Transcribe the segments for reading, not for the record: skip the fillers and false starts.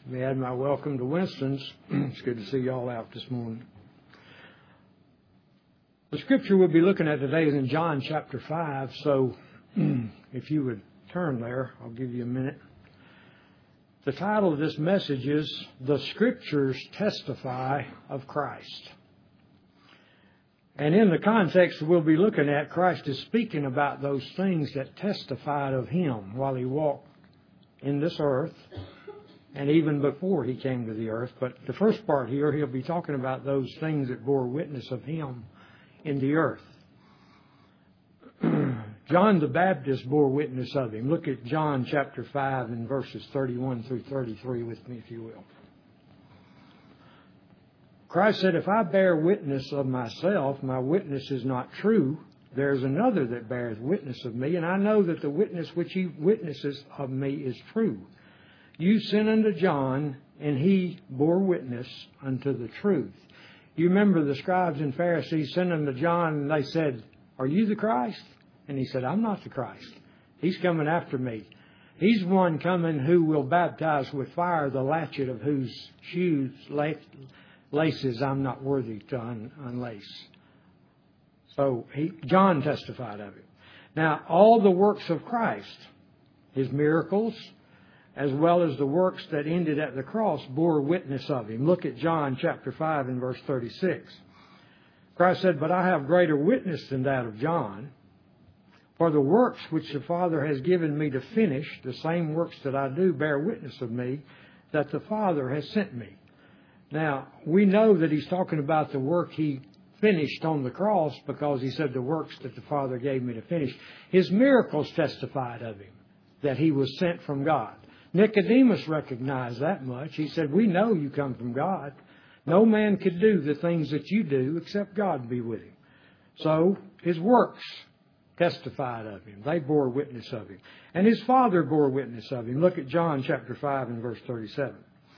Let me add my welcome to Winston's. It's good to see you all out this morning. The scripture we'll be looking at today is in John chapter 5, so if you would turn there, I'll give you a minute. The title of this message is, The Scriptures Testify of Christ. And in the context we'll be looking at, Christ is speaking about those things that testified of Him while He walked in this earth and even before He came to the earth. But the first part here, He'll be talking about those things that bore witness of Him in the earth. John the Baptist bore witness of Him. Look at John chapter 5 and verses 31 through 33 with me, if you will. Christ said, "If I bear witness of myself, my witness is not true. There is another that bears witness of me, and I know that the witness which He witnesses of me is true. You sent unto John, and he bore witness unto the truth." You remember the scribes and Pharisees sent unto John, and they said, "Are you the Christ?" And he said, "I'm not the Christ. He's coming after me. He's one coming who will baptize with fire, the latchet of whose shoes laces I'm not worthy to unlace." So John testified of it. Now, all the works of Christ, His miracles, as well as the works that ended at the cross, bore witness of Him. Look at John chapter 5 and verse 36. Christ said, "But I have greater witness than that of John. For the works which the Father has given me to finish, the same works that I do, bear witness of me, that the Father has sent me." Now, we know that He's talking about the work He finished on the cross, because He said the works that the Father gave me to finish. His miracles testified of Him, that He was sent from God. Nicodemus recognized that much. He said, "We know you come from God. No man could do the things that you do except God be with Him." So His works testified of Him. They bore witness of Him. And His Father bore witness of Him. Look at John chapter 5 and verse 37.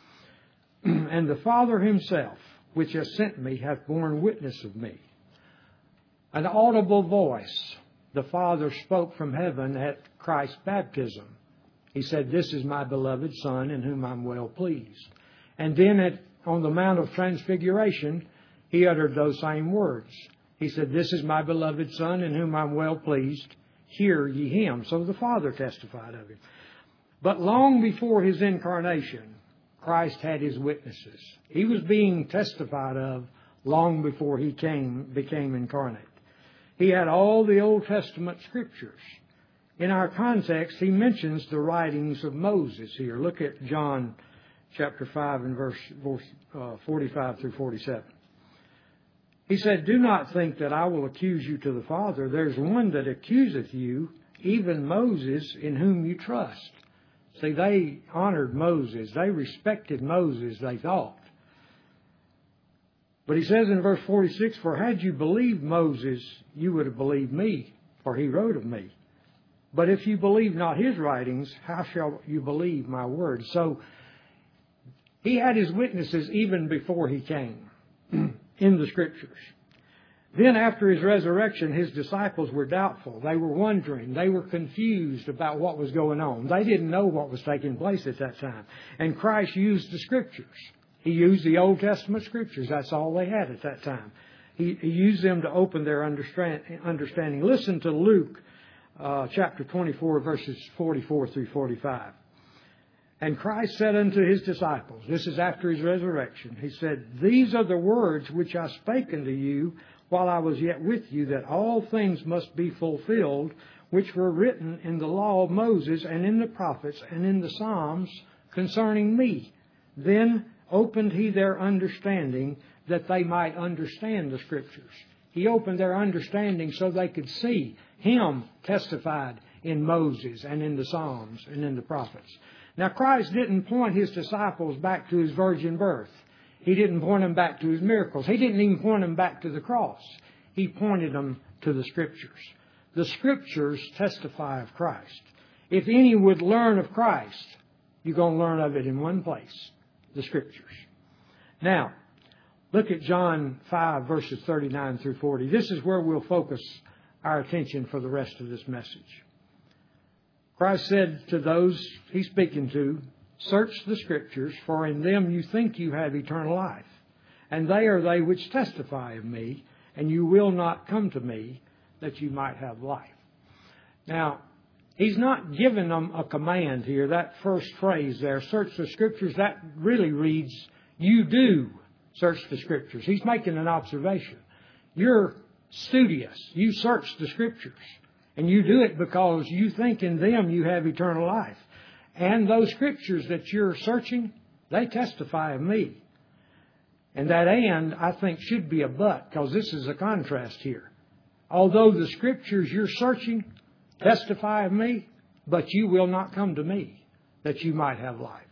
"And the Father Himself, which has sent me, hath borne witness of me." An audible voice the Father spoke from heaven at Christ's baptism. He said, "This is my beloved Son, in whom I'm well pleased." And then on the Mount of Transfiguration, He uttered those same words. He said, "This is my beloved Son, in whom I'm well pleased. Hear ye Him." So the Father testified of Him. But long before His incarnation, Christ had His witnesses. He was being testified of long before He became incarnate. He had all the Old Testament scriptures. In our context, He mentions the writings of Moses here. Look at John chapter 5 and verse 45 through 47. He said, "Do not think that I will accuse you to the Father. There's one that accuseth you, even Moses, in whom you trust." See, they honored Moses. They respected Moses, they thought. But He says in verse 46, "For had you believed Moses, you would have believed me, for he wrote of me. But if you believe not his writings, how shall you believe my words?" So He had His witnesses even before He came in the Scriptures. Then after His resurrection, His disciples were doubtful. They were wondering. They were confused about what was going on. They didn't know what was taking place at that time. And Christ used the Scriptures. He used the Old Testament Scriptures. That's all they had at that time. He used them to open their understanding. Listen to Luke chapter 24, verses 44 through 45. "And Christ said unto His disciples," this is after His resurrection, He said, "These are the words which I spake unto you while I was yet with you, that all things must be fulfilled, which were written in the law of Moses, and in the prophets, and in the Psalms concerning me. Then opened He their understanding, that they might understand the Scriptures." He opened their understanding so they could see Him testified in Moses and in the Psalms and in the prophets. Now, Christ didn't point His disciples back to His virgin birth. He didn't point them back to His miracles. He didn't even point them back to the cross. He pointed them to the Scriptures. The Scriptures testify of Christ. If any would learn of Christ, you're going to learn of it in one place, the Scriptures. Now, look at John 5, verses 39 through 40. This is where we'll focus our attention for the rest of this message. Christ said to those He's speaking to, Search the Scriptures, for in them you think you have eternal life. And they are they which testify of me, and you will not come to me, that you might have life. Now, he's not giving them a command here. That first phrase there, search the Scriptures, that really reads, you do search the Scriptures. He's making an observation. You're studious. You search the Scriptures. And you do it because you think in them you have eternal life. And those Scriptures that you're searching, they testify of me. And that and, I think, should be a but, because this is a contrast here. Although the Scriptures you're searching testify of me, but you will not come to me, that you might have life.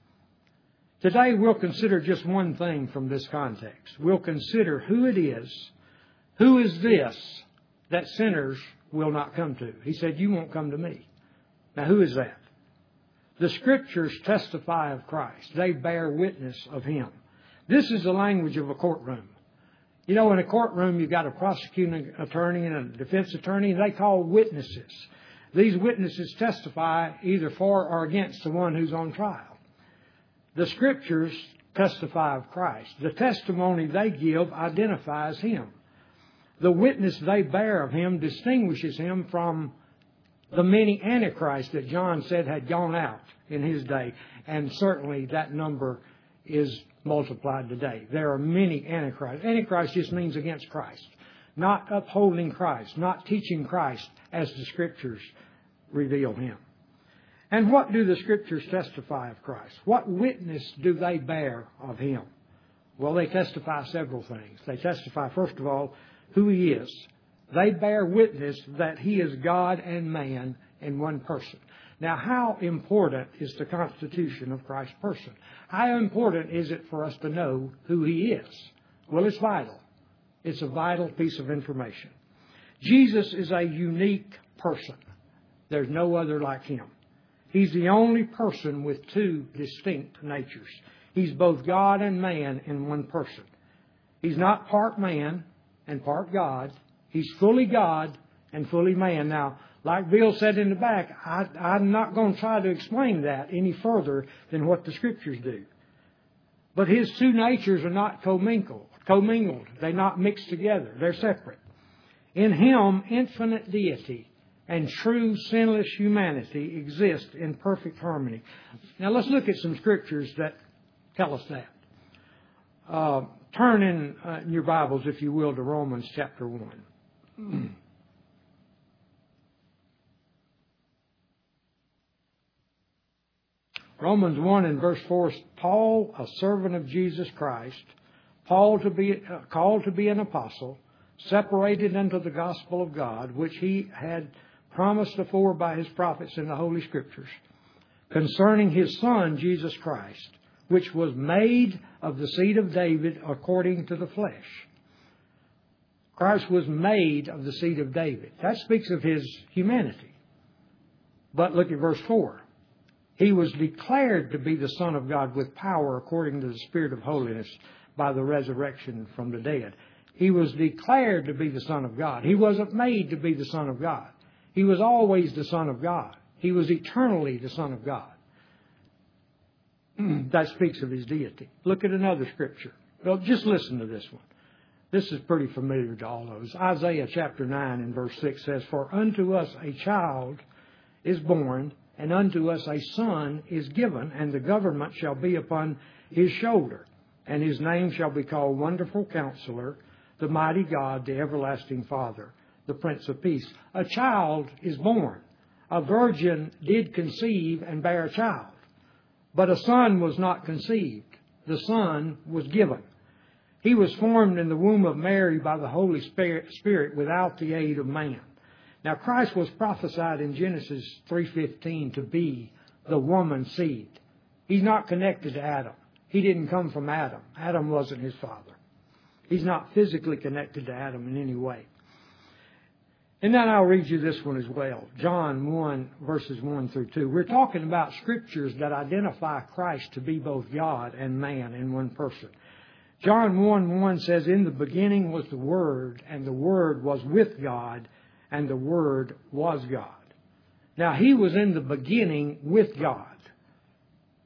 Today we'll consider just one thing from this context. We'll consider who it is, who is this that sinners will not come to. He said, you won't come to me. Now who is that? The Scriptures testify of Christ. They bear witness of Him. This is the language of a courtroom. You know, in a courtroom, you've got a prosecuting attorney and a defense attorney, and they call witnesses. These witnesses testify either for or against the one who's on trial. The Scriptures testify of Christ. The testimony they give identifies Him. The witness they bear of Him distinguishes Him from the many antichrists that John said had gone out in his day. And certainly that number is multiplied today. There are many antichrists. Antichrist just means against Christ. Not upholding Christ. Not teaching Christ as the Scriptures reveal Him. And what do the Scriptures testify of Christ? What witness do they bear of Him? Well, they testify several things. They testify, first of all, who He is. They bear witness that He is God and man in one person. Now, how important is the constitution of Christ's person? How important is it for us to know who He is? Well, it's vital. It's a vital piece of information. Jesus is a unique person. There's no other like Him. He's the only person with two distinct natures. He's both God and man in one person. He's not part man and part God. He's fully God and fully man. Now, like Bill said in the back, I'm not going to try to explain that any further than what the Scriptures do. But His two natures are not commingled. They're not mixed together. They're separate. In Him, infinite deity and true sinless humanity exist in perfect harmony. Now let's look at some Scriptures that tell us that. Turn in your Bibles, if you will, to Romans chapter 1. Romans 1 and verse 4, Paul, a servant of Jesus Christ, called to be an apostle, separated unto the gospel of God, which He had promised afore by His prophets in the Holy Scriptures, concerning His Son, Jesus Christ, which was made of the seed of David according to the flesh. Christ was made of the seed of David. That speaks of His humanity. But look at verse 4. He was declared to be the Son of God with power according to the Spirit of holiness by the resurrection from the dead. He was declared to be the Son of God. He wasn't made to be the Son of God. He was always the Son of God. He was eternally the Son of God. That speaks of His deity. Look at another Scripture. Well, just listen to this one. This is pretty familiar to all of us. Isaiah chapter 9 and verse 6 says, For unto us a child is born, and unto us a son is given, and the government shall be upon His shoulder. And His name shall be called Wonderful Counselor, the Mighty God, the Everlasting Father, the Prince of Peace. A child is born. A virgin did conceive and bear a child. But a son was not conceived. The Son was given. He was formed in the womb of Mary by the Holy Spirit without the aid of man. Now, Christ was prophesied in Genesis 3:15 to be the woman's seed. He's not connected to Adam. He didn't come from Adam. Adam wasn't his father. He's not physically connected to Adam in any way. And then I'll read you this one as well. John 1, verses 1 through 2. We're talking about Scriptures that identify Christ to be both God and man in one person. John 1:1 says, In the beginning was the Word, and the Word was with God, and the Word was God. Now, He was in the beginning with God.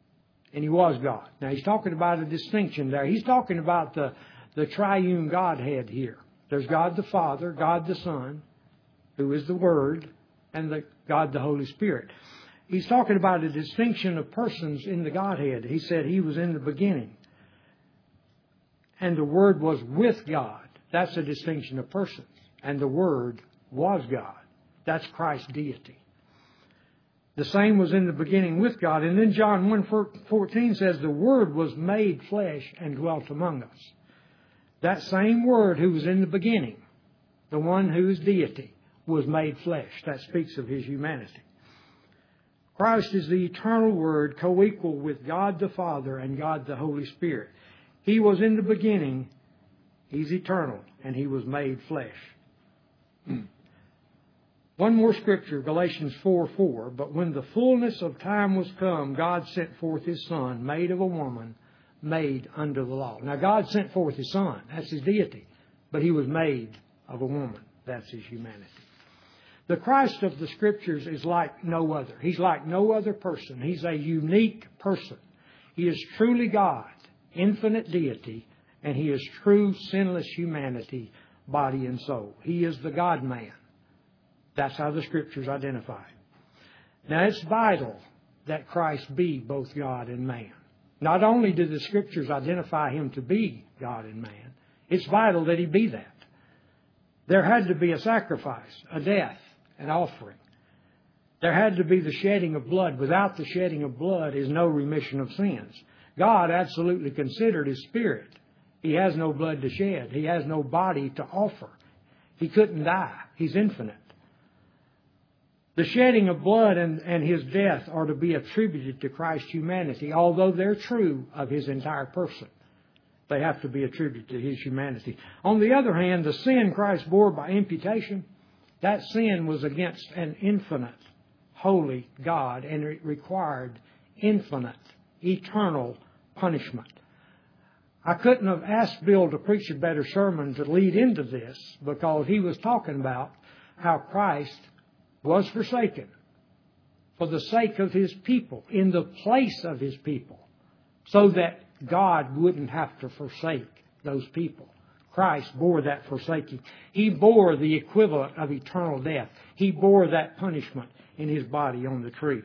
and He was God. Now, He's talking about a distinction there. He's talking about the triune Godhead here. There's God the Father, God the Son, who is the Word, and God the Holy Spirit. He's talking about a distinction of persons in the Godhead. He said He was in the beginning, and the Word was with God. That's a distinction of persons. And the Word was God. That's Christ's deity. The same was in the beginning with God. And then John 1:14 says, the Word was made flesh and dwelt among us. That same Word who was in the beginning, the one who is deity, was made flesh. That speaks of His humanity. Christ is the eternal Word, co-equal with God the Father and God the Holy Spirit. He was in the beginning. He's eternal, and He was made flesh. One more scripture, Galatians 4:4. But when the fullness of time was come, God sent forth His Son, made of a woman, made under the law. Now, God sent forth His Son. That's His deity. But He was made of a woman. That's His humanity. The Christ of the Scriptures is like no other. He's like no other person. He's a unique person. He is truly God, infinite deity, and He is true sinless humanity, body and soul. He is the God-man. That's how the Scriptures identify Him. Now, it's vital that Christ be both God and man. Not only do the Scriptures identify Him to be God and man, it's vital that He be that. There had to be a sacrifice, a death, an offering. There had to be the shedding of blood. Without the shedding of blood is no remission of sins. God absolutely considered His Spirit. He has no blood to shed. He has no body to offer. He couldn't die. He's infinite. The shedding of blood and His death are to be attributed to Christ's humanity, although they're true of His entire person. They have to be attributed to His humanity. On the other hand, the sin Christ bore by imputation, that sin was against an infinite, holy God, and it required infinite, eternal punishment. I couldn't have asked Bill to preach a better sermon to lead into this, because he was talking about how Christ was forsaken for the sake of His people, in the place of His people, so that God wouldn't have to forsake those people. Christ bore that forsaking. He bore the equivalent of eternal death. He bore that punishment in His body on the tree.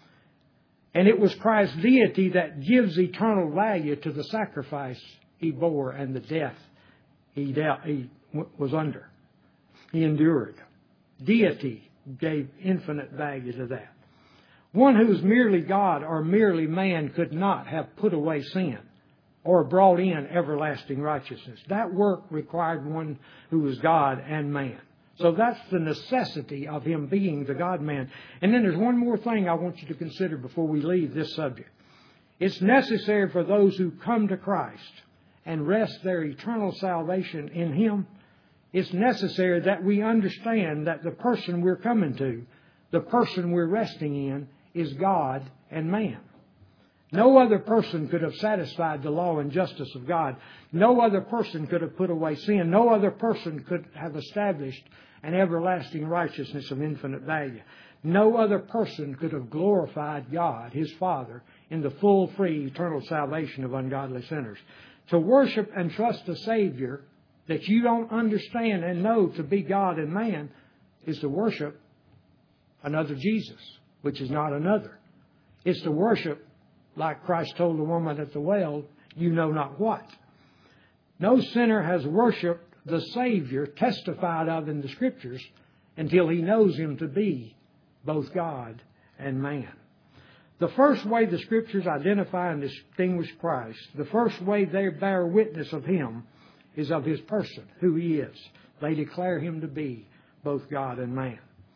And it was Christ's deity that gives eternal value to the sacrifice He bore and the death He was under. He endured. Deity gave infinite value to that. One who is merely God or merely man could not have put away sin or brought in everlasting righteousness. That work required one who was God and man. So that's the necessity of Him being the God-man. And then there's one more thing I want you to consider before we leave this subject. It's necessary for those who come to Christ and rest their eternal salvation in Him. It's necessary that we understand that the person we're coming to, the person we're resting in, is God and man. No other person could have satisfied the law and justice of God. No other person could have put away sin. No other person could have established an everlasting righteousness of infinite value. No other person could have glorified God, His Father, in the full, free, eternal salvation of ungodly sinners. To worship and trust a Savior that you don't understand and know to be God and man is to worship another Jesus, which is not another. It's to worship, like Christ told the woman at the well, you know not what. No sinner has worshipped the Savior testified of in the Scriptures until he knows Him to be both God and man. The first way the Scriptures identify and distinguish Christ, the first way they bear witness of Him, is of His person, who He is. They declare Him to be both God and man.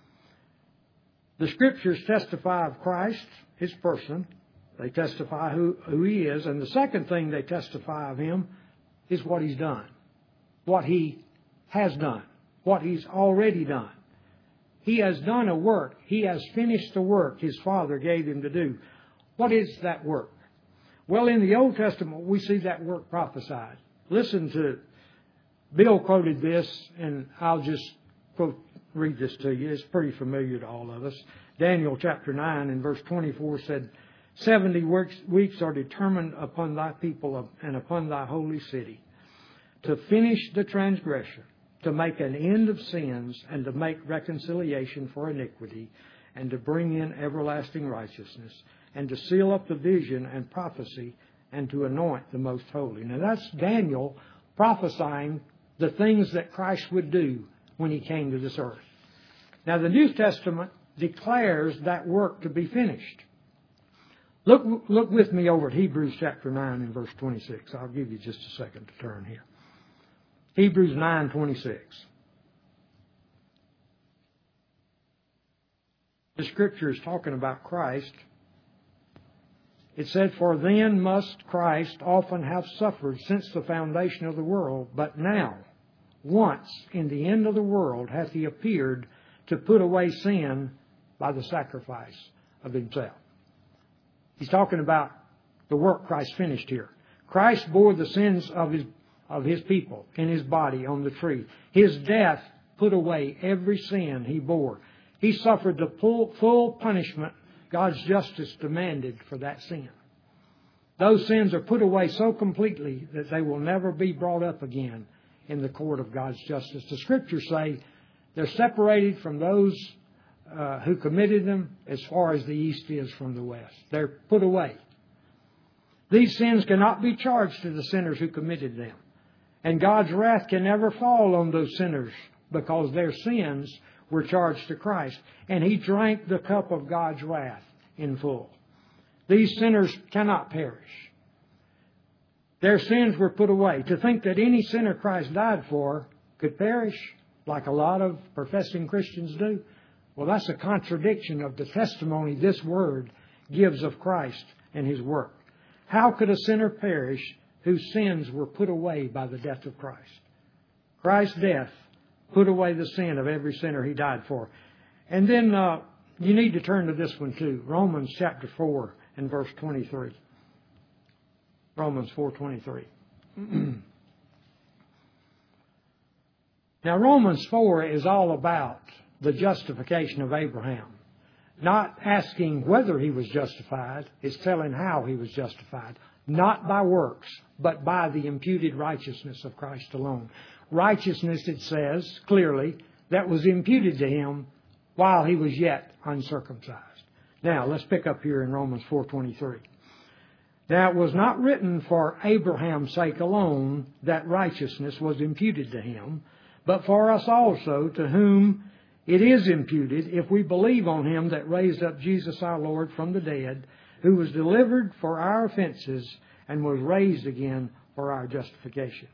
The Scriptures testify of Christ, His person. They testify who He is. And the second thing they testify of Him is what He's done. What He has done. What He's already done. He has done a work. He has finished the work His Father gave Him to do. What is that work? Well, in the Old Testament, we see that work prophesied. Listen to, Bill quoted this, and I'll just read this to you. It's pretty familiar to all of us. Daniel chapter 9 and verse 24 said, 70 weeks are determined upon thy people and upon thy holy city, to finish the transgression, to make an end of sins, and to make reconciliation for iniquity, and to bring in everlasting righteousness, and to seal up the vision and prophecy, and to anoint the most holy. Now that's Daniel prophesying the things that Christ would do when He came to this earth. Now the New Testament declares that work to be finished. Look with me over at Hebrews chapter 9 and verse 26. I'll give you just a second to turn here. Hebrews 9:26. The Scripture is talking about Christ. It said, "For then must Christ often have suffered since the foundation of the world, but now, once in the end of the world, hath He appeared to put away sin by the sacrifice of Himself." He's talking about the work Christ finished here. Christ bore the sins of His people in His body on the tree. His death put away every sin He bore. He suffered the full punishment God's justice demanded for that sin. Those sins are put away so completely that they will never be brought up again in the court of God's justice. The Scriptures say they're separated from those who committed them as far as the east is from the west. They're put away. These sins cannot be charged to the sinners who committed them. And God's wrath can never fall on those sinners because their sins were charged to Christ. And He drank the cup of God's wrath in full. These sinners cannot perish. Their sins were put away. To think that any sinner Christ died for could perish, like a lot of professing Christians do, well, that's a contradiction of the testimony this Word gives of Christ and His work. How could a sinner perish whose sins were put away by the death of Christ? Christ's death put away the sin of every sinner He died for. And then you need to turn to this one too. Romans chapter 4 and verse 23. Romans 4:23. Now Romans 4 is all about the justification of Abraham. Not asking whether he was justified, it's telling how he was justified. Not by works, but by the imputed righteousness of Christ alone. Righteousness, it says clearly, that was imputed to him while he was yet uncircumcised. Now, let's pick up here in Romans 4:23. Now, it was not written for Abraham's sake alone that righteousness was imputed to him, but for us also, to whom it is imputed, if we believe on Him that raised up Jesus our Lord from the dead, who was delivered for our offenses and was raised again for our justification.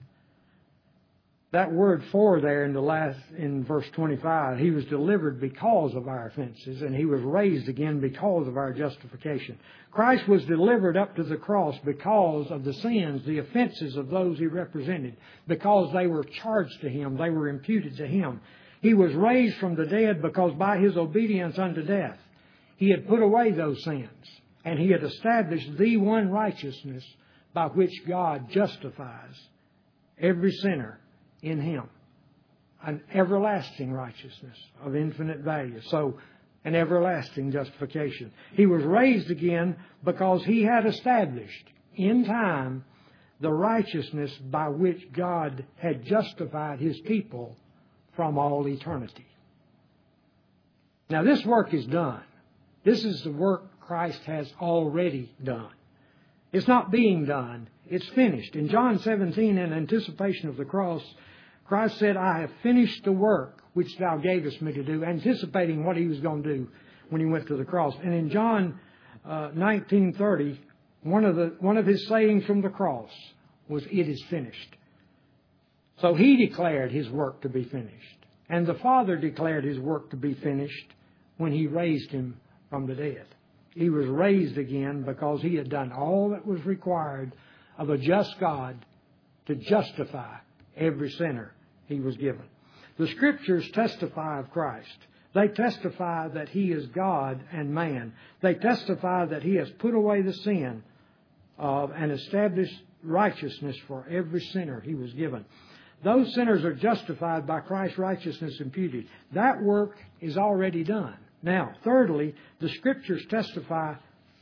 That word "for" there in verse 25, He was delivered because of our offenses, and He was raised again because of our justification. Christ was delivered up to the cross because of the sins, the offenses of those He represented, because they were charged to Him, they were imputed to Him. He was raised from the dead because by His obedience unto death, He had put away those sins, and He had established the one righteousness by which God justifies every sinner in Him. An everlasting righteousness of infinite value. So, an everlasting justification. He was raised again because He had established in time the righteousness by which God had justified His people from all eternity. Now this work is done. This is the work Christ has already done. It's not being done. It's finished. In John 17, in anticipation of the cross, Christ said, "I have finished the work which Thou gavest me to do," anticipating what He was going to do when He went to the cross. And in John 19:30, one of His sayings from the cross was, "It is finished." So He declared His work to be finished. And the Father declared His work to be finished when He raised Him from the dead. He was raised again because He had done all that was required of a just God to justify every sinner He was given. The Scriptures testify of Christ. They testify that He is God and man. They testify that He has put away the sin of and established righteousness for every sinner He was given. Those sinners are justified by Christ's righteousness imputed. That work is already done. Now, thirdly, the Scriptures testify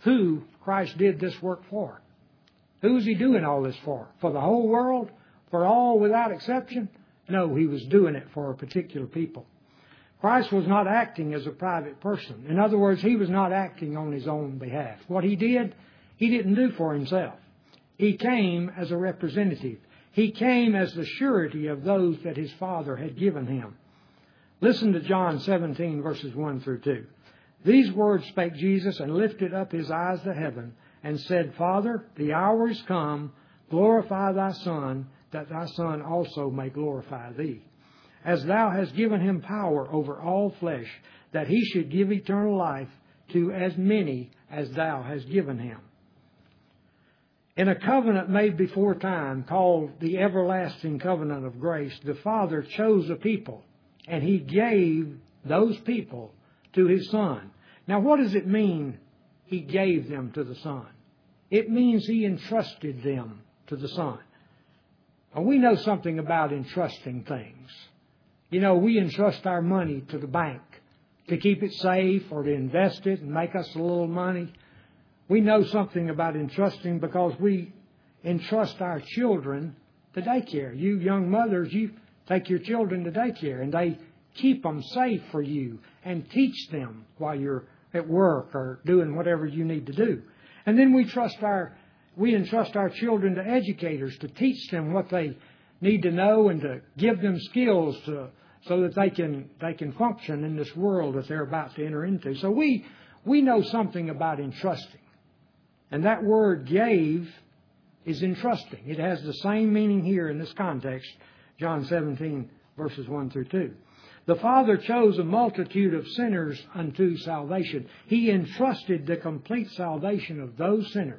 who Christ did this work for. Who's He doing all this for? For the whole world? For all without exception? No, He was doing it for a particular people. Christ was not acting as a private person. In other words, He was not acting on His own behalf. What He did, He didn't do for Himself. He came as a representative. He came as the surety of those that His Father had given Him. Listen to John 17, verses 1 through 2. These words spake Jesus, and lifted up His eyes to heaven, and said, Father, the hour is come, glorify Thy Son, that Thy Son also may glorify Thee. As Thou hast given Him power over all flesh, that He should give eternal life to as many as Thou hast given Him. In a covenant made before time, called the everlasting covenant of grace, the Father chose a people, and He gave those people to His Son. Now, what does it mean, He gave them to the Son? It means He entrusted them to the Son. Now, we know something about entrusting things. You know, we entrust our money to the bank to keep it safe or to invest it and make us a little money. We know something about entrusting because we entrust our children to daycare. You young mothers, you take your children to daycare and they keep them safe for you and teach them while you're at work or doing whatever you need to do. And then we entrust our children to educators to teach them what they need to know and to give them skills so that they can function in this world that they're about to enter into. So we know something about entrusting. And that word gave is entrusting. It has the same meaning here in this context, John 17, verses 1 through 2. The Father chose a multitude of sinners unto salvation. He entrusted the complete salvation of those sinners.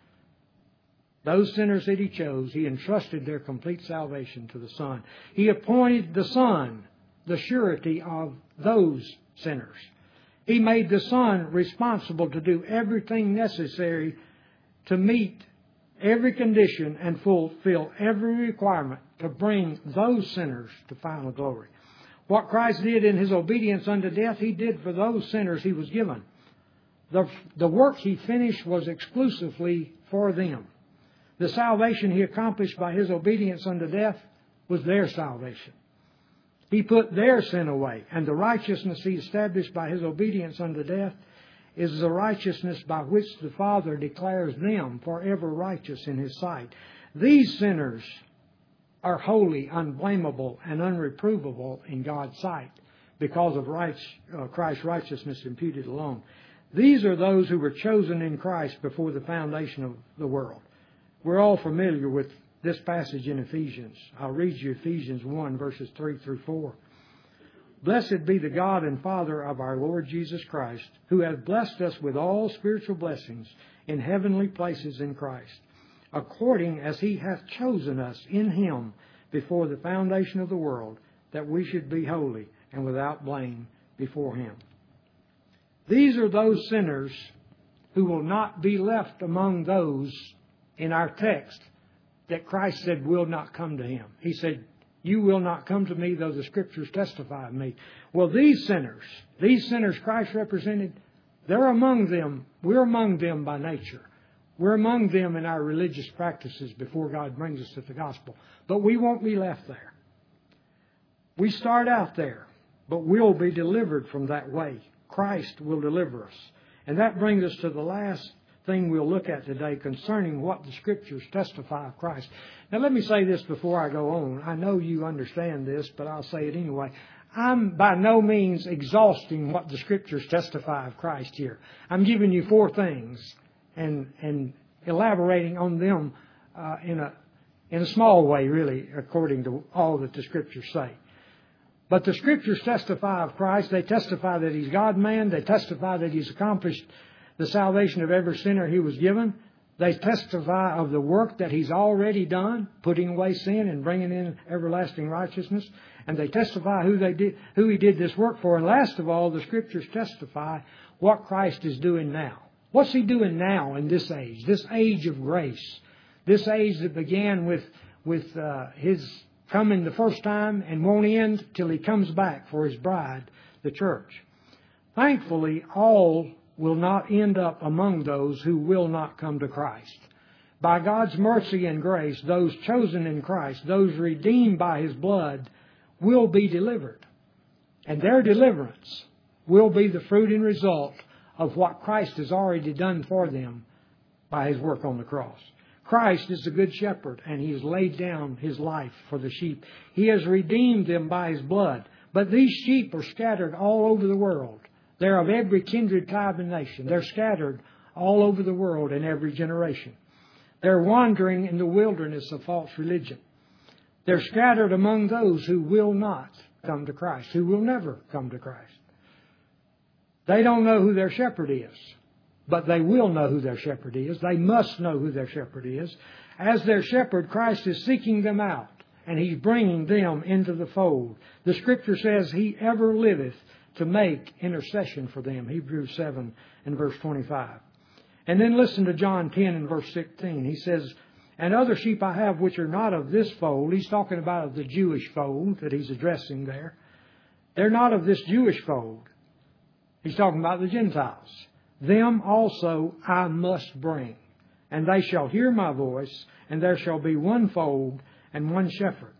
Those sinners that He chose, He entrusted their complete salvation to the Son. He appointed the Son the surety of those sinners. He made the Son responsible to do everything necessary to meet every condition and fulfill every requirement to bring those sinners to final glory. What Christ did in His obedience unto death, He did for those sinners He was given. The work He finished was exclusively for them. The salvation He accomplished by His obedience unto death was their salvation. He put their sin away, and the righteousness He established by His obedience unto death is the righteousness by which the Father declares them forever righteous in His sight. These sinners are holy, unblameable, and unreprovable in God's sight because of Christ's righteousness imputed alone. These are those who were chosen in Christ before the foundation of the world. We're all familiar with this passage in Ephesians. I'll read you Ephesians 1, verses 3 through 4. Blessed be the God and Father of our Lord Jesus Christ, who hath blessed us with all spiritual blessings in heavenly places in Christ, according as He hath chosen us in Him before the foundation of the world, that we should be holy and without blame before Him. These are those sinners who will not be left among those in our text that Christ said will not come to Him. He said, you will not come to me, though the Scriptures testify of me. Well, these sinners Christ represented, they're among them. We're among them by nature. We're among them in our religious practices before God brings us to the gospel. But we won't be left there. We start out there, but we'll be delivered from that way. Christ will deliver us. And that brings us to the last thing we'll look at today concerning what the Scriptures testify of Christ. Now let me say this before I go on. I know you understand this, but I'll say it anyway. I'm by no means exhausting what the Scriptures testify of Christ here. I'm giving you 4 things and elaborating on them in a small way, really, according to all that the Scriptures say. But the Scriptures testify of Christ. They testify that He's God-man. They testify that He's accomplished the salvation of every sinner He was given. They testify of the work that He's already done, putting away sin and bringing in everlasting righteousness. And they testify who He did this work for. And last of all, the Scriptures testify what Christ is doing now. What's He doing now in this age of grace, this age that began with His coming the first time and won't end till He comes back for His bride, the church. Thankfully, all will not end up among those who will not come to Christ. By God's mercy and grace, those chosen in Christ, those redeemed by His blood, will be delivered. And their deliverance will be the fruit and result of what Christ has already done for them by His work on the cross. Christ is the good shepherd, and He has laid down His life for the sheep. He has redeemed them by His blood. But these sheep are scattered all over the world. They're of every kindred, tribe, and nation. They're scattered all over the world in every generation. They're wandering in the wilderness of false religion. They're scattered among those who will not come to Christ, who will never come to Christ. They don't know who their shepherd is, but they will know who their shepherd is. They must know who their shepherd is. As their shepherd, Christ is seeking them out, and He's bringing them into the fold. The Scripture says He ever liveth to make intercession for them. Hebrews 7 and verse 25. And then listen to John 10 and verse 16. He says, and other sheep I have which are not of this fold. He's talking about the Jewish fold that He's addressing there. They're not of this Jewish fold. He's talking about the Gentiles. Them also I must bring. And they shall hear my voice, and there shall be one fold and one shepherd.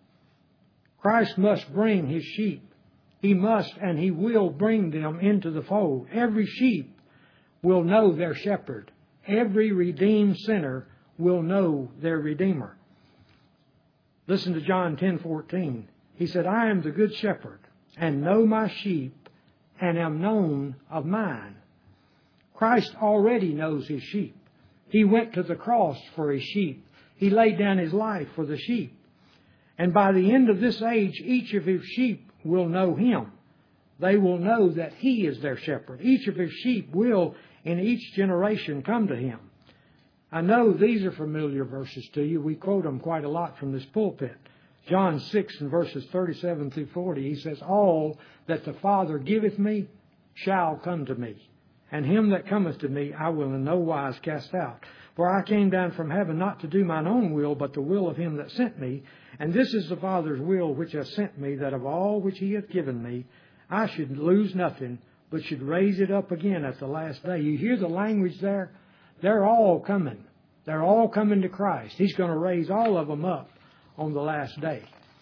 Christ must bring His sheep. He must and He will bring them into the fold. Every sheep will know their shepherd. Every redeemed sinner will know their Redeemer. Listen to John 10:14. He said, I am the good shepherd, and know my sheep, and am known of mine. Christ already knows His sheep. He went to the cross for His sheep. He laid down His life for the sheep. And by the end of this age, each of His sheep will know Him. They will know that He is their shepherd. Each of His sheep will, in each generation, come to Him. I know these are familiar verses to you. We quote them quite a lot from this pulpit. John 6 and verses 37 through 40, He says, all that the Father giveth me shall come to me. And him that cometh to me I will in no wise cast out. For I came down from heaven not to do mine own will, but the will of Him that sent me. And this is the Father's will which hath sent me, that of all which He hath given me, I should lose nothing, but should raise it up again at the last day. You hear the language there? They're all coming. They're all coming to Christ. He's going to raise all of them up on the last day.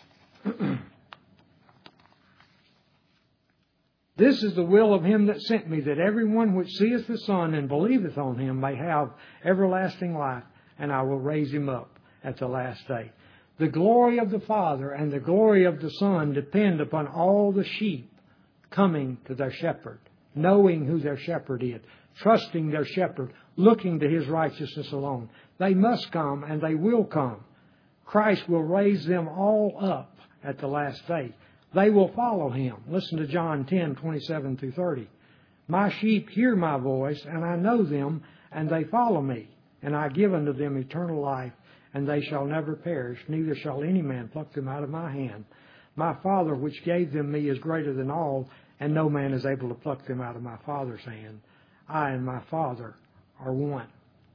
This is the will of Him that sent me, that everyone which seeth the Son and believeth on Him may have everlasting life, and I will raise him up at the last day. The glory of the Father and the glory of the Son depend upon all the sheep coming to their shepherd, knowing who their shepherd is, trusting their shepherd, looking to His righteousness alone. They must come, and they will come. Christ will raise them all up at the last day. They will follow Him. Listen to John 10:27 through 30. My sheep hear my voice, and I know them, and they follow me. And I give unto them eternal life, and they shall never perish, neither shall any man pluck them out of my hand. My Father which gave them me is greater than all, and no man is able to pluck them out of my Father's hand. I and my Father are one.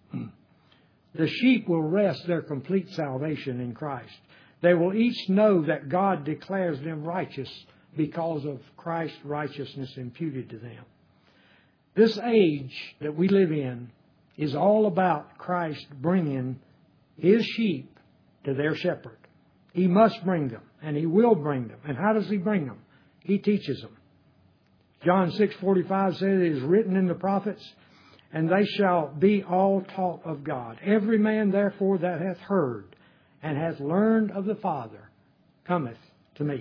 The sheep will rest their complete salvation in Christ. They will each know that God declares them righteous because of Christ's righteousness imputed to them. This age that we live in is all about Christ bringing His sheep to their shepherd. He must bring them, and He will bring them. And how does He bring them? He teaches them. John 6:45 says, it is written in the prophets, and they shall be all taught of God. Every man therefore that hath heard and hath learned of the Father cometh to me.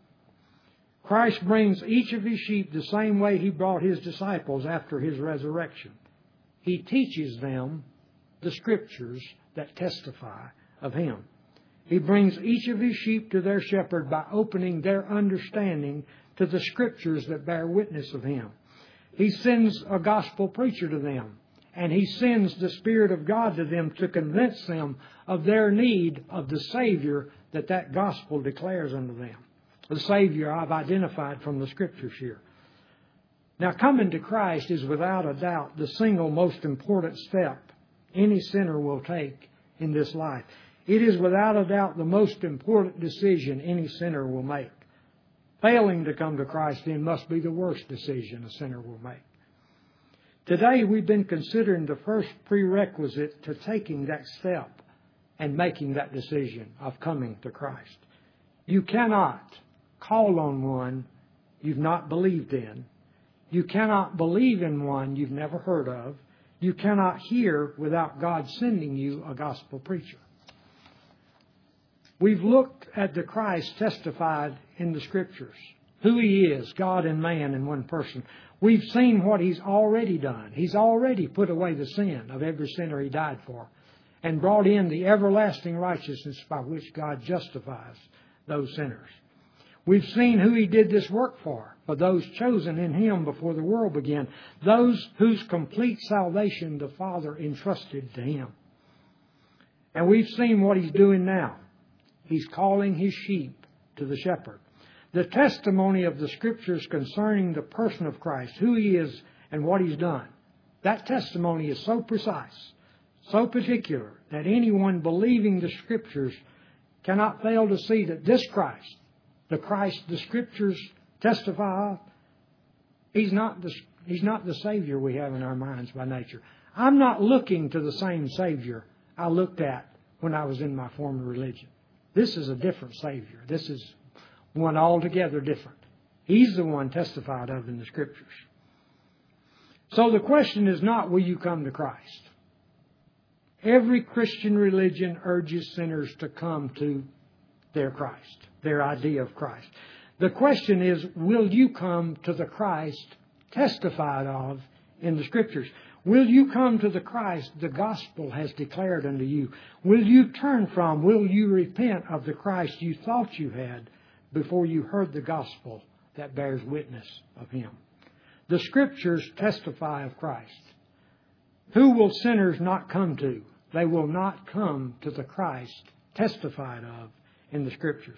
Christ brings each of His sheep the same way He brought His disciples after His resurrection. He teaches them the Scriptures that testify of Him. He brings each of His sheep to their shepherd by opening their understanding to the Scriptures that bear witness of Him. He sends a gospel preacher to them, and He sends the Spirit of God to them to convince them of their need of the Savior that gospel declares unto them. The Savior I've identified from the Scriptures here. Now, coming to Christ is without a doubt the single most important step any sinner will take in this life. It is without a doubt the most important decision any sinner will make. Failing to come to Christ then must be the worst decision a sinner will make. Today we've been considering the first prerequisite to taking that step and making that decision of coming to Christ. You cannot call on one you've not believed in. You cannot believe in one you've never heard of. You cannot hear without God sending you a gospel preacher. We've looked at the Christ testified in the Scriptures, who He is, God and man in one person. We've seen what He's already done. He's already put away the sin of every sinner He died for and brought in the everlasting righteousness by which God justifies those sinners. We've seen who He did this work for those chosen in Him before the world began, those whose complete salvation the Father entrusted to Him. And we've seen what He's doing now. He's calling His sheep to the shepherd. The testimony of the Scriptures concerning the person of Christ, who He is and what He's done, that testimony is so precise, so particular, that anyone believing the Scriptures cannot fail to see that this Christ, the Christ the Scriptures testify of, He's not the Savior we have in our minds by nature. I'm not looking to the same Savior I looked at when I was in my former religion. This is a different Savior. This is one altogether different. He's the one testified of in the Scriptures. So the question is not, will you come to Christ? Every Christian religion urges sinners to come to their Christ, their idea of Christ. The question is, will you come to the Christ testified of in the Scriptures? Will you come to the Christ the gospel has declared unto you? Will you turn from, will you repent of the Christ you thought you had before you heard the gospel that bears witness of Him? The Scriptures testify of Christ. Who will sinners not come to? They will not come to the Christ testified of in the Scriptures.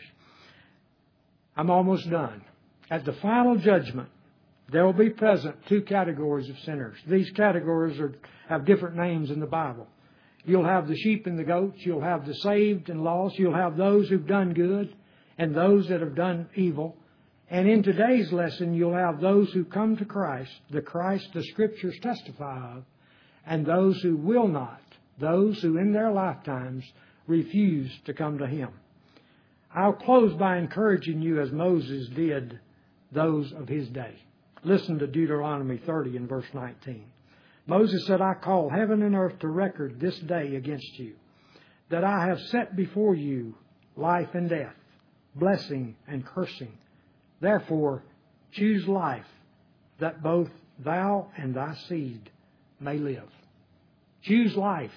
I'm almost done. At the final judgment, there will be present two categories of sinners. These categories have different names in the Bible. You'll have the sheep and the goats. You'll have the saved and lost. You'll have those who've done good and those that have done evil. And in today's lesson, you'll have those who come to Christ, the Christ the Scriptures testify of, and those who will not, those who in their lifetimes refuse to come to Him. I'll close by encouraging you as Moses did those of his day. Listen to Deuteronomy 30 and verse 19. Moses said, I call heaven and earth to record this day against you, that I have set before you life and death, blessing and cursing. Therefore, choose life, that both thou and thy seed may live. Choose life.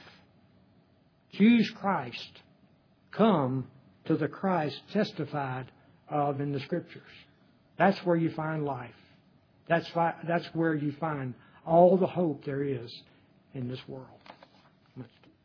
Choose Christ. Come to the Christ testified of in the Scriptures. That's where you find life. That's where you find all the hope there is in this world.